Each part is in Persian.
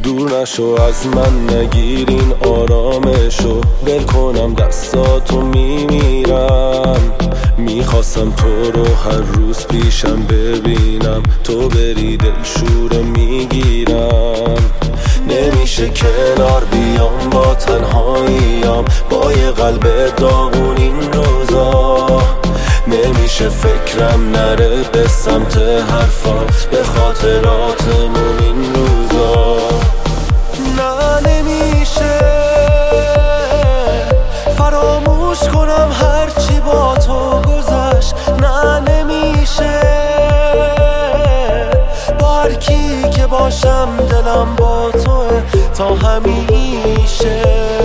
دور نشو از من، نگیر این آرامشو. ول کنم دستاتو میمیرم، میخواستم تو رو هر روز پیشم ببینم، تو بری دلشوره میگیرم. نمیشه کنار بیام با تنهاییم، با یه قلب داغون این روزا. نمیشه فکرم نره به سمت حرفات، به خاطراتمون این روزا. نه نمیشه فراموش کنم هرچی با تو گذشت. نه نمیشه با هر کی که باشم دلم با توه تا همیشه.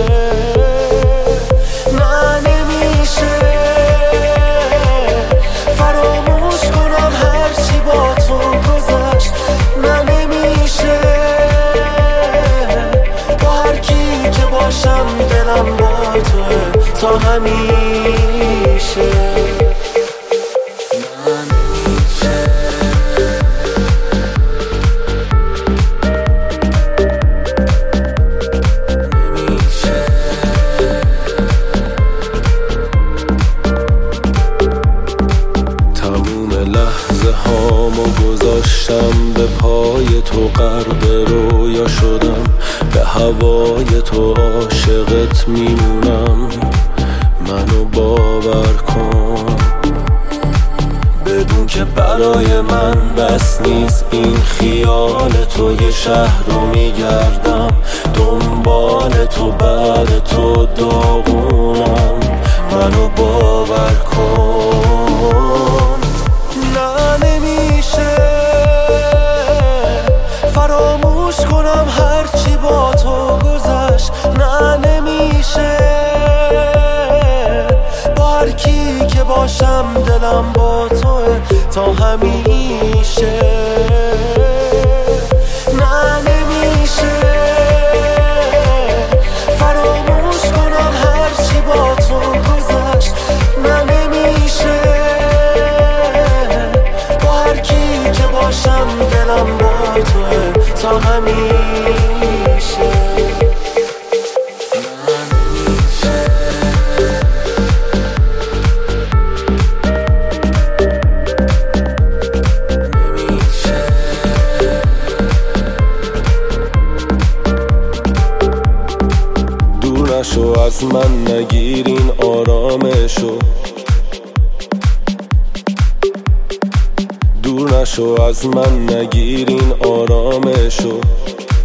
نه نمیشه فراموش کنم هرچی با تو گذشت. نه نمیشه با هر کی که باشم دلم با توه تا همیشه. لحظه هامو گذاشتم به پای تو، غرق رویا شدم، به هوای تو عاشقت میمونم. منو باور کن، بدون که برای من بس نیست این خیال تو. یه شهر رو میگردم دنبال تو، بعد تو داغونم. منو باور کن. نه نمیشه فراموش کنم هرچی با تو گذشت. نه نمیشه با هر کی که باشم دلم با توه تا همیشه. نه نمیشه فراموش کنم هرچی با تو گذشت. نه نمیشه با هر کی که باشم دلم با توه تا همیشه. دور نشو از من، نگیر این آرامشو. دور نشو از من، نگیر این آرامشو.